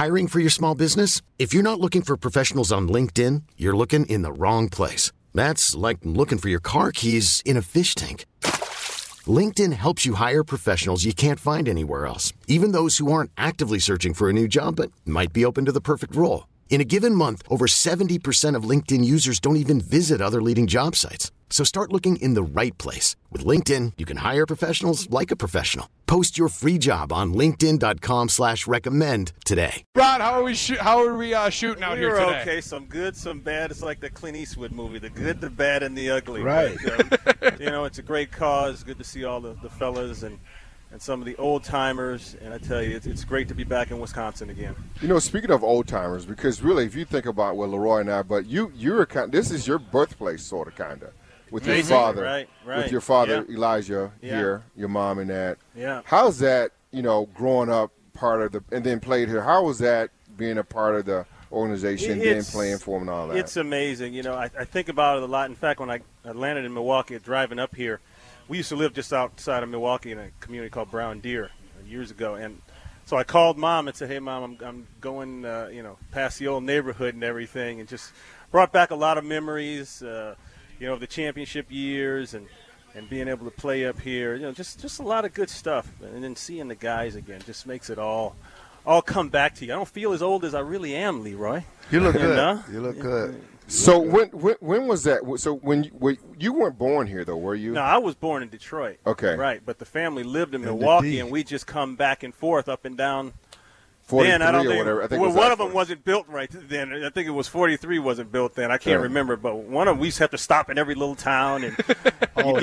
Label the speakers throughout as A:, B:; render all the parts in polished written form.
A: Hiring for your small business? If you're not looking for professionals on LinkedIn, you're looking in the wrong place. That's like looking for your car keys in a fish tank. LinkedIn helps you hire professionals you can't find anywhere else, even those who aren't actively searching for a new job but might be open to the perfect role. In a given month, over 70% of LinkedIn users don't even visit other leading job sites. So start looking in the right place. With LinkedIn, you can hire professionals like a professional. Post your free job on linkedin.com/recommend today.
B: Ron, how are we shooting out here today?
C: Okay, some good, some bad. It's like the Clint Eastwood movie, the good, the bad, and the ugly.
D: Right.
C: But, it's a great cause. Good to see all the fellas and some of the old-timers. And I tell you, it's great to be back in Wisconsin again.
E: Speaking of old-timers, because really, if you think about, Leroy and I, but this is your birthplace sort of, kind of. With your father,
C: right.
E: With your father,
C: yeah.
E: Elijah,
C: yeah.
E: here, your mom and that.
C: Yeah.
E: How's that, growing up part of and then played here? How was that being a part of the organization, then playing for them and all that?
C: It's amazing. I think about it a lot. In fact, when I landed in Milwaukee, driving up here, we used to live just outside of Milwaukee in a community called Brown Deer years ago, and so I called Mom and said, "Hey, Mom, I'm going, past the old neighborhood and everything," and just brought back a lot of memories. Of the championship years and being able to play up here, just a lot of good stuff. And then seeing the guys again just makes it all come back to you. I don't feel as old as I really am, Leroy.
D: You look good. You look good.
E: So when was that? So when you weren't born here, though, were you?
C: No, I was born in Detroit.
E: Okay.
C: Right, but the family lived in Milwaukee, and we just come back and forth up and down.
E: 43
C: I don't
E: or
C: think,
E: whatever. I think
C: one of them wasn't built right then. I think it was 43 wasn't built then. I can't remember, but one of them we used to have to stop in every little town and you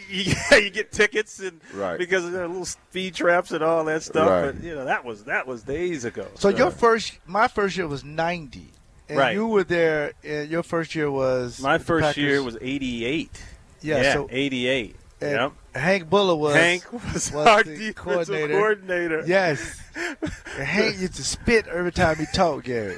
C: get tickets and because there are little speed traps and all that stuff.
E: Right.
C: But that was days ago.
D: So my first year was 90, and you were there. Your first year was
C: my first year was 88.
D: Yeah, so
C: 88.
D: Yep. Hank Buller was
C: our defensive coordinator.
D: Yes. Hank used to spit every time he talked, Gary.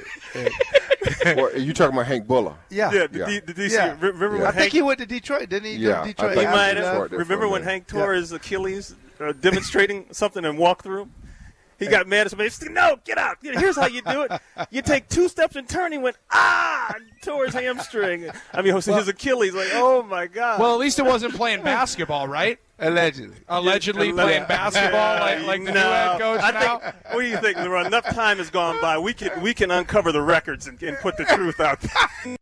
E: Well, you talking about Hank Buller?
D: Yeah.
C: The DC.
D: Yeah.
C: Remember when
D: I think he went to Detroit, didn't he?
E: Yeah.
D: Detroit.
C: He might have. Remember when Hank tore his Achilles demonstrating something in walkthrough? He got mad at somebody. He said, "No, get out. Here's how you do it. You take 2 steps and turn." He went, and tore his hamstring. I mean, his Achilles. Like, oh, my God.
B: Well, at least it wasn't playing basketball, right?
D: Allegedly
B: Playing basketball like the new head coach now?
C: What do you think, Leroy? Enough time has gone by. We can uncover the records and put the truth out there.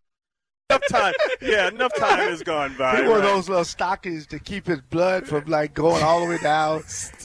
C: Enough time has gone by.
D: He wore those little stockings to keep his blood from, going all the way down.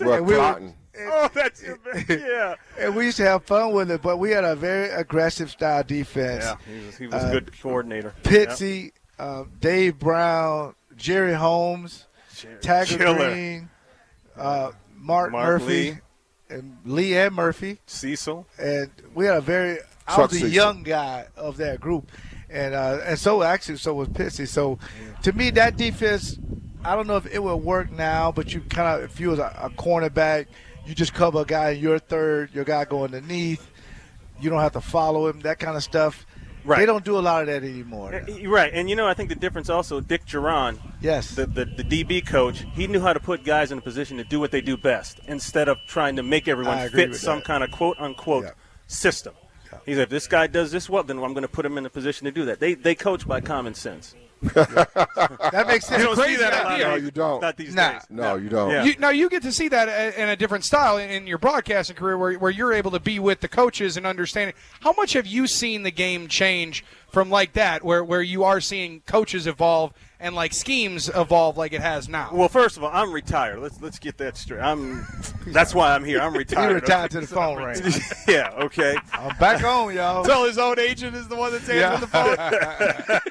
C: That's yeah.
D: And we used to have fun with it, but we had a very aggressive style defense.
C: Yeah, he was a good coordinator.
D: Pitsy, Dave Brown, Jerry Holmes, Tiger Green, Mark Murphy, and Lee and Murphy.
C: Cecil.
D: And we had I was the young guy of that group. And so was Pitsy. So to me, that defense, I don't know if it would work now, but you kind of, if you was a cornerback, you just cover a guy in your third, your guy go underneath. You don't have to follow him, that kind of stuff. Right. They don't do a lot of that anymore.
C: Right. And, I think the difference also, Dick Geron,
D: yes,
C: the DB coach, he knew how to put guys in a position to do what they do best instead of trying to make everyone fit some kind of quote-unquote system. Yeah. He said, if this guy does this well, then I'm going to put him in a position to do that. They coach by common sense.
D: That makes sense.
C: You don't see that a lot.
E: No, you don't.
C: Not these days.
E: No, you don't.
B: Yeah. You get to see that in a different style in your broadcasting career where you're able to be with the coaches and understanding. How much have you seen the game change from like that, where you are seeing coaches evolve and schemes evolve like it has now?
C: Well, first of all, I'm retired. Let's get that straight. That's why I'm here. I'm retired.
D: He retired to the phone range.
C: Yeah, okay.
D: I'm back on, y'all.
B: Tell his own agent is the one that's answering the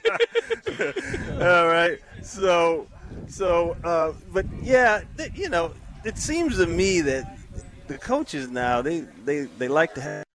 C: phone. All right. But yeah, it seems to me that the coaches now they like to have.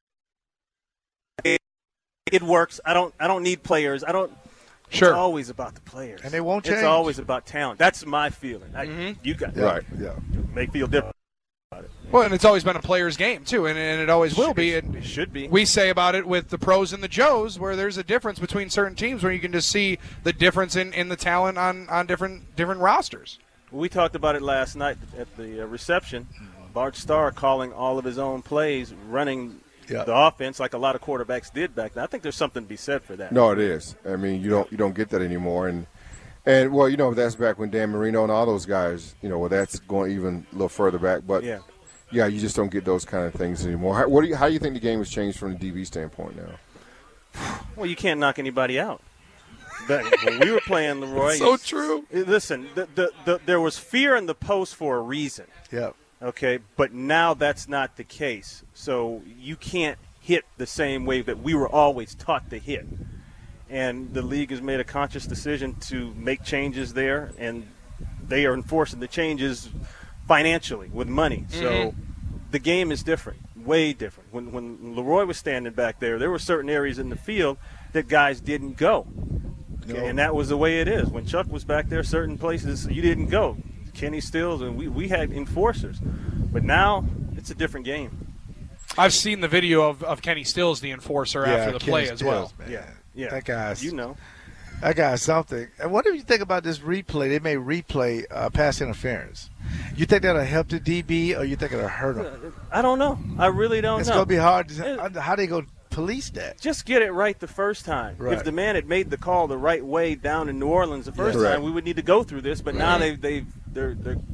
C: It works. I don't need players. It's always about the players.
D: And they won't change.
C: It's always about talent. That's my feeling. You got
E: right. Yeah.
C: Make feel different about it.
B: Well, and it's always been a player's game too, and it always will be.
C: It should be.
B: We say about it with the pros and the Joes, where there's a difference between certain teams, where you can just see the difference in the talent on different rosters.
C: We talked about it last night at the reception. Bart Starr calling all of his own plays, running the offense like a lot of quarterbacks did back then. I think there's something to be said for that.
E: No, it is. I mean, you don't get that anymore. And well, that's back when Dan Marino and all those guys, that's going even a little further back. But, yeah, you just don't get those kind of things anymore. How do you think the game has changed from the DB standpoint now?
C: Well, you can't knock anybody out. When we were playing, Leroy.
B: So true.
C: Listen, there was fear in the post for a reason.
D: Yeah.
C: Okay, but now that's not the case. So you can't hit the same way that we were always taught to hit. And the league has made a conscious decision to make changes there, and they are enforcing the changes financially with money. So the game is different, way different. When Leroy was standing back there were certain areas in the field that guys didn't go. Okay, and that was the way it is. When Chuck was back there, certain places you didn't go. Kenny Stills, and we had enforcers. But now it's a different game.
B: I've seen the video of Kenny Stills, the enforcer, after the play as well.
D: Man.
C: Yeah.
D: That guy's,
C: that
D: guy's something. And what do you think about this replay? They may replay pass interference. You think that'll help the DB, or you think it'll hurt him?
C: I don't know. I really don't know.
D: It's going to be hard. How they going to police that?
C: Just get it right the first time.
D: Right.
C: If the man had made the call the right way down in New Orleans the first time, we would need to go through this. But now they're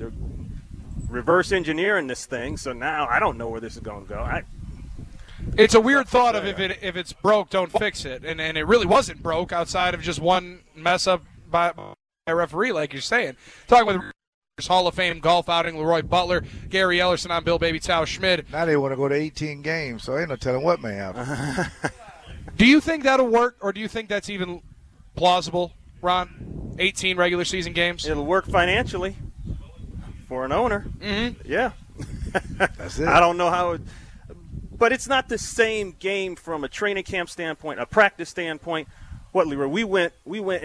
C: reverse engineering this thing. So now I don't know where this is going to go.
B: It's a weird thought of if it's broke, don't fix it. And it really wasn't broke outside of just one mess up by a referee, like you're saying. Talking with Hall of Fame golf outing, Leroy Butler, Gary Ellerson, I'm Bill Baby Tao Schmidt.
D: Now they want to go to 18 games, so ain't no telling what may happen.
B: Do you think that'll work, or do you think that's even plausible, Ron? 18 regular season games?
C: It'll work financially for an owner.
B: Mm-hmm.
C: Yeah.
D: That's it.
C: I don't know how but it's not the same game from a training camp standpoint, a practice standpoint. What, Leroy? We went what?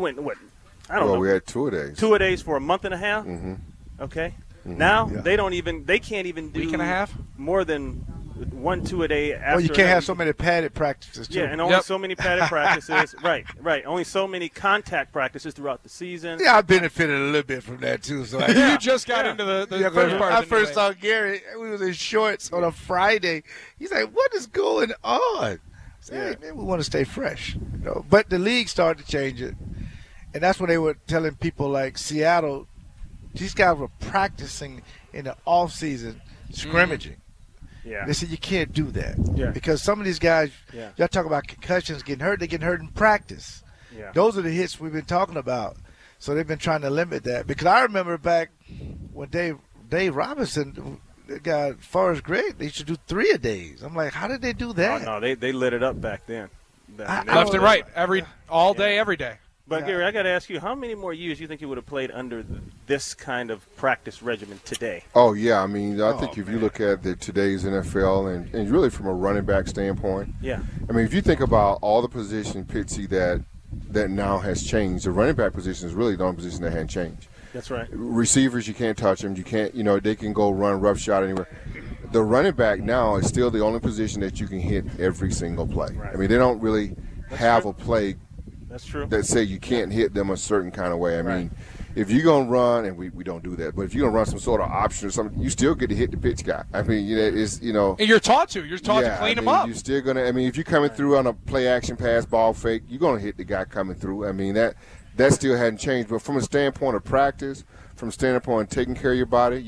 C: I don't know.
E: We had 2-a-days.
C: 2-a-days for a month and a half.
E: Mm-hmm.
C: Okay. Mm-hmm. Now they can't even do
B: week and a half
C: more than 1 2-a-day. After
D: well, you can't have so many padded practices too.
C: Yeah, and only so many padded practices. Right. Only so many contact practices throughout the season.
D: Yeah, I benefited a little bit from that too. So
B: you just got into the first part.
D: I first saw Gary. We was in shorts on a Friday. He's like, "What is going on?" I said, "Hey, man, we want to stay fresh." But the league started to change it, and that's when they were telling people like Seattle, these guys were practicing in the off season, scrimmaging.
C: Yeah.
D: They said you can't do that because some of these guys, y'all talk about concussions, getting hurt. They getting hurt in practice. Yeah. Those are the hits we've been talking about. So they've been trying to limit that. Because I remember back when Dave Robinson, the guy Forrest Gregg, they used to do 3-a-days. I'm like, how did they do that?
C: Oh, no, they lit it up back then.
B: Left and right, all day, every day.
C: But, Gary, I got to ask you, how many more years do you think you would have played under this kind of practice regimen today?
E: Oh, yeah. I mean, I think if you look at today's NFL and really from a running back standpoint, I mean, if you think about all the position, Pitsy, that now has changed, the running back position is really the only position that hadn't changed.
C: That's right.
E: Receivers, you can't touch them. You can't, they can go run rough shot anywhere. The running back now is still the only position that you can hit every single play. Right. I mean, they don't really have a play
C: That's true.
E: that say you can't hit them a certain kind of way. I mean, if you're going to run, and we don't do that, but if you're going to run some sort of option or something, you still get to hit the pitch guy. I mean, it's. And
B: you're taught to. You're taught to clean him up.
E: You're still going to. I mean, if you're coming through on a play action pass, ball fake, you're going to hit the guy coming through. I mean, that still hadn't changed. But from a standpoint of practice, from a standpoint of taking care of your body,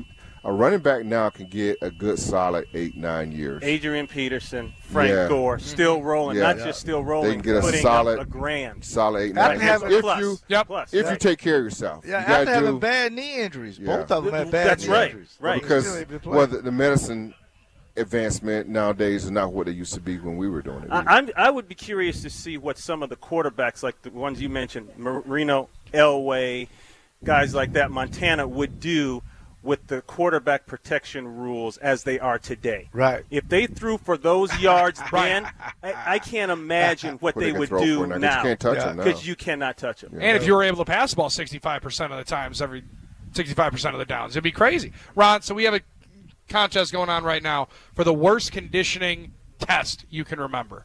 E: a running back now can get a good solid 8-9 years.
C: Adrian Peterson, Frank Gore, still rolling, not just still rolling.
E: They can get a solid $1,000. Solid 8-9 years. If you take care of yourself.
D: Yeah, after having bad knee injuries. Both of them had bad knee injuries.
C: Right.
E: Because the medicine advancement nowadays is not what it used to be when we were doing it.
C: I would be curious to see what some of the quarterbacks, like the ones you mentioned, Marino, Elway, guys like that, Montana, would do with the quarterback protection rules as they are today.
D: Right.
C: If they threw for those yards then, I can't imagine what they would do now.
E: Because you can't touch them now.
C: Because you cannot touch them.
B: And if you were able to pass the ball 65% of the times, every 65% of the downs, it'd be crazy. Ron, so we have a contest going on right now for the worst conditioning test you can remember.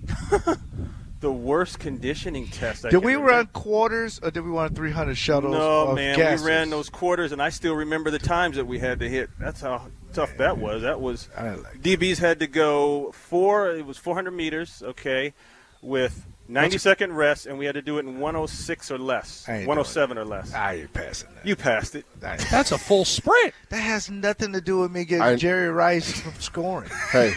C: The worst conditioning test I
D: Did
C: can
D: we
C: remember.
D: run quarters or did we run 300 shuttles?
C: No,
D: of
C: man,
D: gases?
C: we ran those quarters, and I still remember the times that we had to hit. That's how tough that was. DBs had to go 400 meters, okay, with 90-second rest, and we had to do it in 106 or less, 107 or less.
D: I ain't passing that.
C: You passed it.
B: That's a full sprint.
D: That has nothing to do with me getting Jerry Rice from scoring.
E: Hey,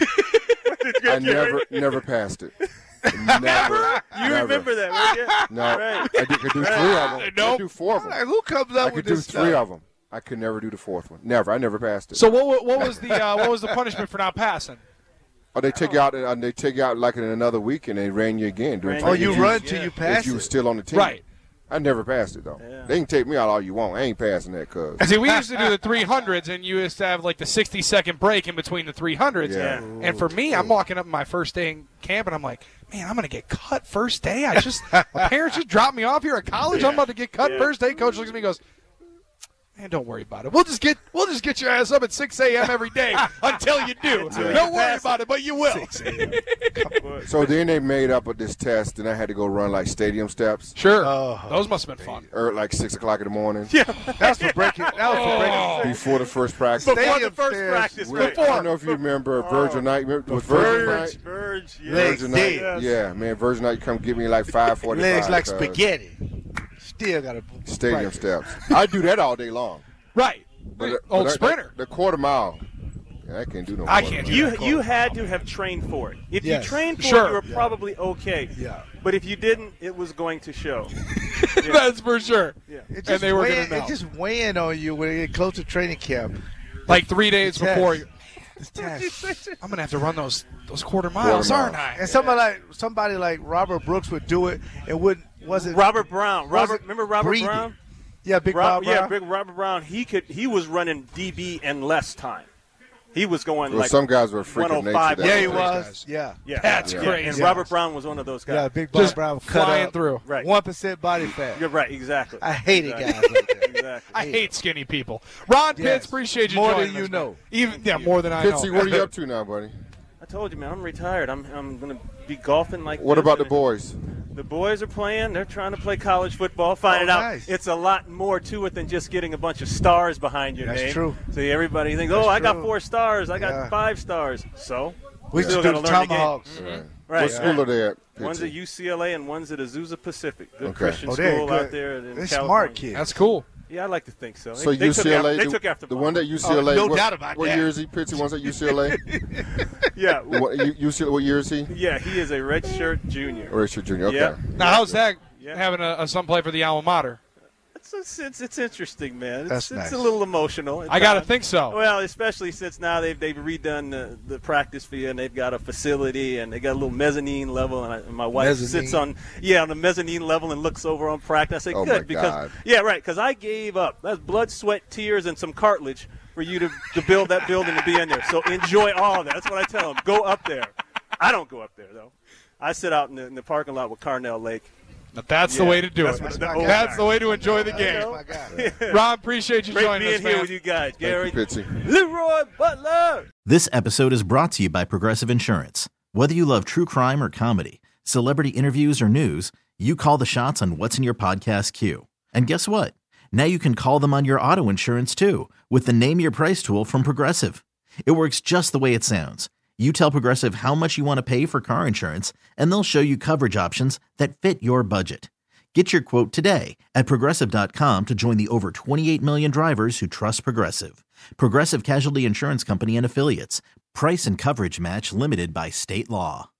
E: I never passed it. Never.
C: You remember that, right?
E: No, right. I could do 3 of them. I could do 4 of them.
D: Like, who comes up with this stuff?
E: I could do 3 of them. I could never do the 4th one. Never. I never passed it.
B: So what was the punishment for not passing?
E: Oh, they take you out like in another week, and they ran you again.
D: You run till you pass
E: if you were still on the team.
B: Right.
E: I never passed it, though. Yeah. They can take me out all you want. I ain't passing that, cuz.
B: See, we used to do the 300s, and you used to have like the 60-second break in between the 300s.
E: Yeah.
B: And for me, I'm walking up my first day in camp, and I'm like, man, I'm going to get cut first day. My parents just dropped me off here at college. I'm about to get cut first day. Coach looks at me and goes, man, don't worry about it. We'll just get your ass up at 6 a.m. every day until you do. Don't worry about it, but you will.
D: 6 a.m.
E: So then they made up with this test, and I had to go run like stadium steps.
B: Sure. Those must have been fun.
E: Or like 6 o'clock in the morning.
C: Yeah.
D: That was for breaking.
E: Before the first practice.
C: Before the first practice.
E: I don't know if you remember Virgin Night. Was Virgin Night?
C: Virgin
E: Night. Yeah, man. Virgin Night, you come get me like 5:45.
D: Legs like spaghetti. Still got to
E: stadium steps. I do that all day long.
B: Right.
E: But
B: sprinter.
E: The quarter mile. I can't do no.
B: I can't.
C: You had to have trained for it. If you trained for it, you were probably okay.
D: Yeah.
C: But if you didn't, it was going to show.
B: That's for sure.
C: Yeah.
D: It's just weighing on you when you get close to training camp.
B: Like 3 days before.
D: Test.
B: I'm gonna have to run those quarter miles, aren't I?
D: And somebody like Robert Brooks would do it. Wasn't
C: Robert Brown? Remember Robert
D: breathing.
C: Brown?
D: Yeah, Big Bob Brown.
C: Yeah, Big Robert Brown. He was running DB in less time. He was going like
E: some guys were freaking nature.
D: Yeah, he was. Yeah.
B: That's crazy.
C: And Robert Brown was one of those guys.
D: Yeah, Big Bob Brown cut
B: flying
D: up.
B: through.
C: Right.
D: 1% body fat.
C: You're right. Exactly.
D: I hated guys like that.
C: Exactly.
B: I hate skinny people. Ron Pitts, appreciate you
D: more
B: joining
D: than you
B: us,
D: know.
B: More than I know.
E: Pitsy, what are you up to now, buddy?
C: I told you, man. I'm retired. I'm going to be golfing like.
E: What about the boys?
C: The boys are playing. They're trying to play college football. Finding out
D: nice.
C: It's a lot more to it than just getting a bunch of stars behind your name.
D: That's true.
C: See, everybody thinks, I got 4 stars. I got 5 stars. So
D: we still got to learn Tomahawks.
C: the game.
E: Right. What school are they at?
C: One's at UCLA and one's at Azusa Pacific. Good
E: Okay.
C: Christian school out there in
D: They're
C: California.
D: smart kids.
B: That's cool.
C: Yeah, I like to think so.
E: So
C: they
E: UCLA,
C: they took after
E: the one at UCLA.
D: no doubt about
E: what
D: that.
E: What year is he? Pitsy one's at UCLA.
C: Yeah.
E: UCLA. What year is he?
C: Yeah, he is a redshirt junior.
E: Redshirt junior. Okay.
C: Yeah.
B: Now, how's that having a son play for the alma mater?
C: It's interesting, man.
D: That's
C: It's
D: nice.
C: a little emotional.
B: I got to think so.
C: Well, especially since now they've redone the practice field and they've got a facility and they got a little mezzanine level and my wife sits on the mezzanine level and looks over on practice. I say good because because I gave up. That's blood, sweat, tears, and some cartilage for you to build that building and be in there. So enjoy all of that. That's what I tell them. Go up there. I don't go up there though. I sit out in the parking lot with Carnell Lake.
B: But that's the way to do it. That's the way to enjoy the game. Ron, appreciate you joining us,
C: Great being here with you guys. Gary,
E: Pitsy.
C: Leroy Butler.
F: This episode is brought to you by Progressive Insurance. Whether you love true crime or comedy, celebrity interviews or news, you call the shots on what's in your podcast queue. And guess what? Now you can call them on your auto insurance too with the Name Your Price tool from Progressive. It works just the way it sounds. You tell Progressive how much you want to pay for car insurance, and they'll show you coverage options that fit your budget. Get your quote today at Progressive.com to join the over 28 million drivers who trust Progressive. Progressive Casualty Insurance Company and Affiliates. Price and coverage match limited by state law.